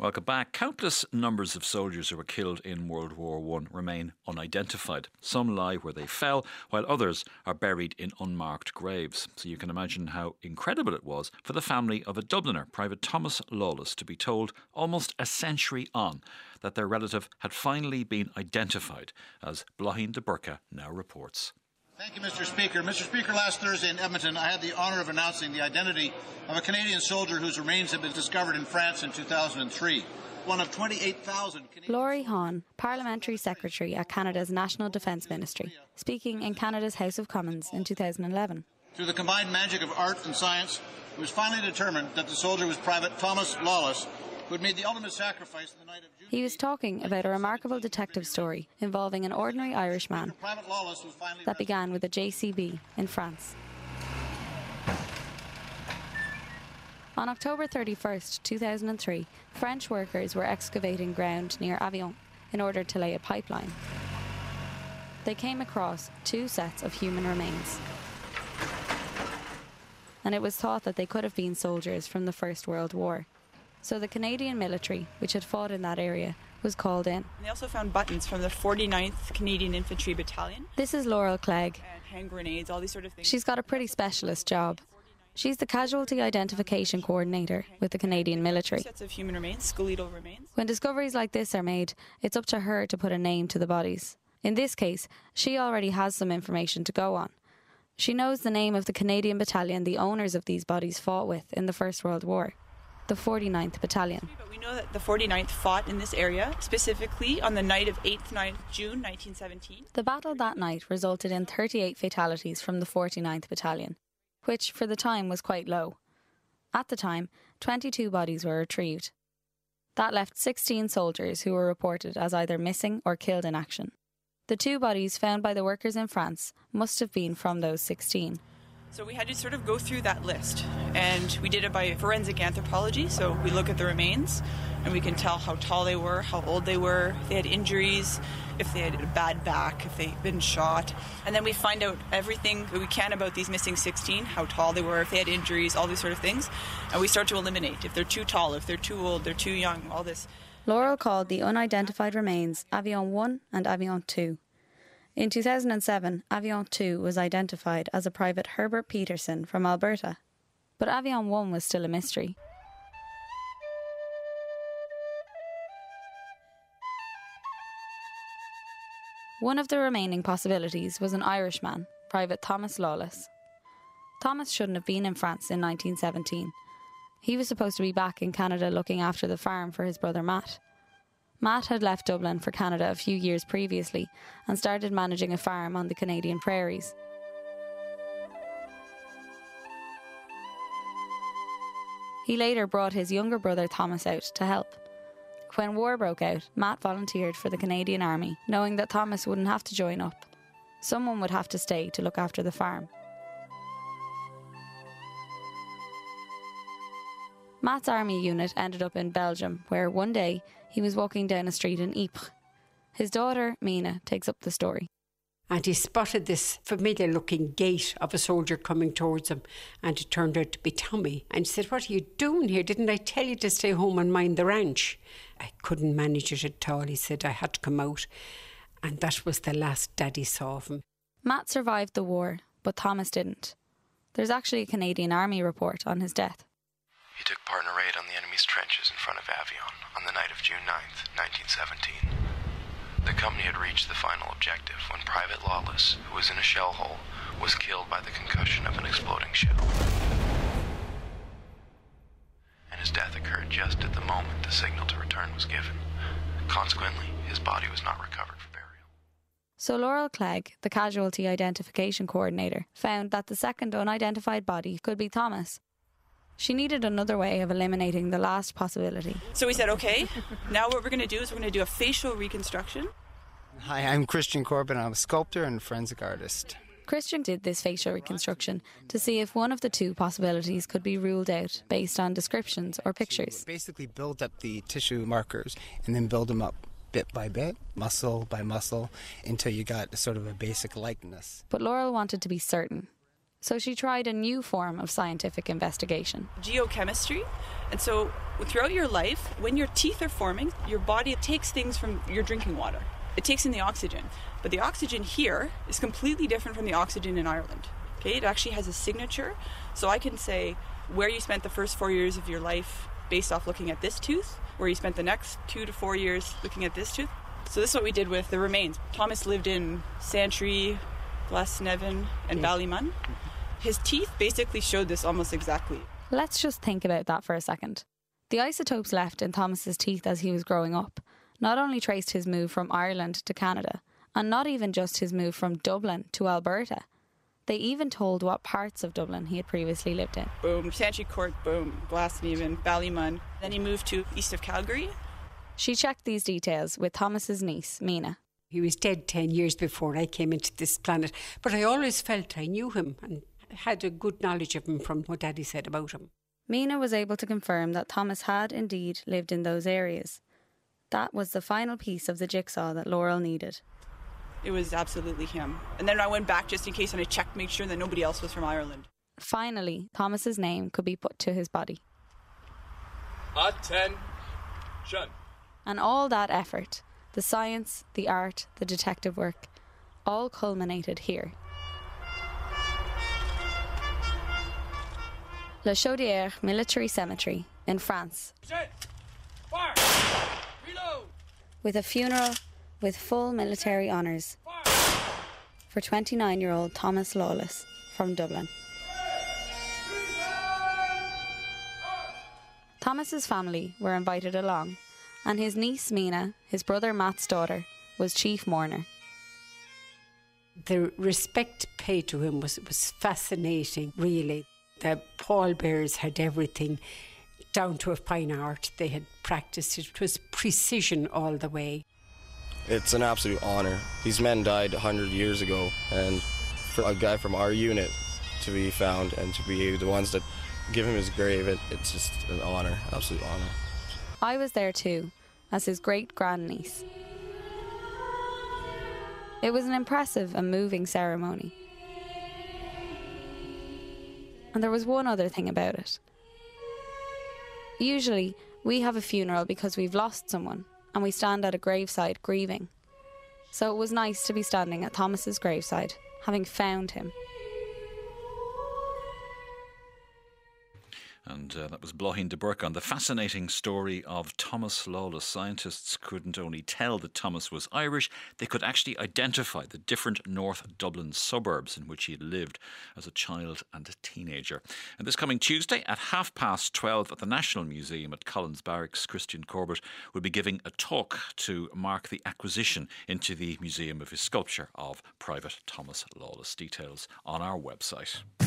Welcome back. Countless numbers of soldiers who were killed in World War I remain unidentified. Some lie where they fell, while others are buried in unmarked graves. So you can imagine how incredible it was for the family of a Dubliner, Private Thomas Lawless, to be told almost a century on that their relative had finally been identified, as Blaheen de Burka now reports. Thank you, Mr. Speaker. Mr. Speaker, last Thursday in Edmonton, I had the honour of announcing the identity of a Canadian soldier whose remains had been discovered in France in 2003. One of 28,000 Canadian... Laurie Hahn, Parliamentary Secretary at Canada's National Defence Ministry, speaking in Canada's House of Commons in 2011. Through the combined magic of art and science, it was finally determined that the soldier was Private Thomas Lawless, who had made the ultimate sacrifice on the night of June. He was talking about a remarkable detective story involving an ordinary Irishman that began with a JCB in France. On October 31st, 2003, French workers were excavating ground near Avignon in order to lay a pipeline. They came across 2 sets of human remains, and it was thought that they could have been soldiers from the First World War. So the Canadian military, which had fought in that area, was called in. They also found buttons from the 49th Canadian Infantry Battalion. This is Laurel Clegg. And hand grenades, all these sort of things. She's got a pretty specialist job. She's the Casualty Identification Coordinator with the Canadian military. Sets of human remains, skeletal remains. When discoveries like this are made, it's up to her to put a name to the bodies. In this case, she already has some information to go on. She knows the name of the Canadian battalion the owners of these bodies fought with in the First World War. The 49th Battalion. But we know that the 49th fought in this area, specifically on the night of 8th June 1917. The battle that night resulted in 38 fatalities from the 49th Battalion, which for the time was quite low. At the time, 22 bodies were retrieved. That left 16 soldiers who were reported as either missing or killed in action. The 2 bodies found by the workers in France must have been from those 16. So we had to sort of go through that list, and we did it by forensic anthropology. So we look at the remains and we can tell how tall they were, how old they were, if they had injuries, if they had a bad back, if they'd been shot. And then we find out everything that we can about these missing 16, how tall they were, if they had injuries, all these sort of things. And we start to eliminate if they're too tall, if they're too old, they're too young, all this. Laurel called the unidentified remains Avignon 1 and Avignon 2. In 2007, Avignon 2 was identified as a Private Herbert Peterson from Alberta, but Avignon 1 was still a mystery. One of the remaining possibilities was an Irishman, Private Thomas Lawless. Thomas shouldn't have been in France in 1917. He was supposed to be back in Canada looking after the farm for his brother Matt. Matt had left Dublin for Canada a few years previously and started managing a farm on the Canadian prairies. He later brought his younger brother Thomas out to help. When war broke out, Matt volunteered for the Canadian Army, knowing that Thomas wouldn't have to join up. Someone would have to stay to look after the farm. Matt's army unit ended up in Belgium, where one day he was walking down a street in Ypres. His daughter, Mina, takes up the story. And he spotted this familiar-looking gait of a soldier coming towards him, and it turned out to be Tommy. And he said, "What are you doing here? Didn't I tell you to stay home and mind the ranch?" "I couldn't manage it at all," he said. "I had to come out." And that was the last Daddy saw of him. Matt survived the war, but Thomas didn't. There's actually a Canadian Army report on his death. He took part in a raid on the enemy's trenches in front of Avignon on the night of June 9th, 1917. The company had reached the final objective when Private Lawless, who was in a shell hole, was killed by the concussion of an exploding shell. And his death occurred just at the moment the signal to return was given. Consequently, his body was not recovered for burial. So Laurel Clegg, the Casualty Identification Coordinator, found that the second unidentified body could be Thomas. She needed another way of eliminating the last possibility. So we said, okay, now what we're going to do is we're going to do a facial reconstruction. Hi, I'm Christian Corbin. I'm a sculptor and forensic artist. Christian did this facial reconstruction to see if one of the 2 possibilities could be ruled out based on descriptions or pictures. Basically build up the tissue markers and then build them up bit by bit, muscle by muscle, until you got sort of a basic likeness. But Laurel wanted to be certain. So she tried a new form of scientific investigation. Geochemistry. And so throughout your life, when your teeth are forming, your body takes things from your drinking water. It takes in the oxygen. But the oxygen here is completely different from the oxygen in Ireland. Okay, it actually has a signature. So I can say where you spent the first 4 years of your life based off looking at this tooth, where you spent the next 2 to 4 years looking at this tooth. So this is what we did with the remains. Thomas lived in Santry, Glasnevin, and Ballymun. His teeth basically showed this almost exactly. Let's just think about that for a second. The isotopes left in Thomas's teeth as he was growing up not only traced his move from Ireland to Canada, and not even just his move from Dublin to Alberta. They even told what parts of Dublin he had previously lived in. Boom, Santry Court, boom, Glasnevin, Ballymun. Then he moved to east of Calgary. She checked these details with Thomas's niece, Mina. He was dead 10 years before I came into this planet, but I always felt I knew him and had a good knowledge of him from what Daddy said about him. Mina was able to confirm that Thomas had indeed lived in those areas. That was the final piece of the jigsaw that Laurel needed. It was absolutely him. And then I went back just in case and I checked, make sure that nobody else was from Ireland. Finally, Thomas's name could be put to his body. Attention. And all that effort, the science, the art, the detective work, all culminated here. La Chaudière Military Cemetery in France. Fire! Reload! With a funeral with full military honours for 29-year-old Thomas Lawless from Dublin. Thomas's family were invited along, and his niece Mina, his brother Matt's daughter, was chief mourner. The respect paid to him was fascinating, really. The pallbearers had everything down to a fine art. They had practiced it. It was precision all the way. It's an absolute honour. These men died 100 years ago, and for a guy from our unit to be found and to be the ones that give him his grave, it's just an honour, absolute honour. I was there too, as his great-grandniece. It was an impressive and moving ceremony. And there was one other thing about it. Usually, we have a funeral because we've lost someone, and we stand at a graveside grieving. So it was nice to be standing at Thomas's graveside, having found him. And that was Bláithín de Burke on the fascinating story of Thomas Lawless. Scientists couldn't only tell that Thomas was Irish, they could actually identify the different North Dublin suburbs in which he had lived as a child and a teenager. And this coming Tuesday at 12:30 at the National Museum at Collins Barracks, Christian Corbett will be giving a talk to mark the acquisition into the museum of his sculpture of Private Thomas Lawless. Details on our website.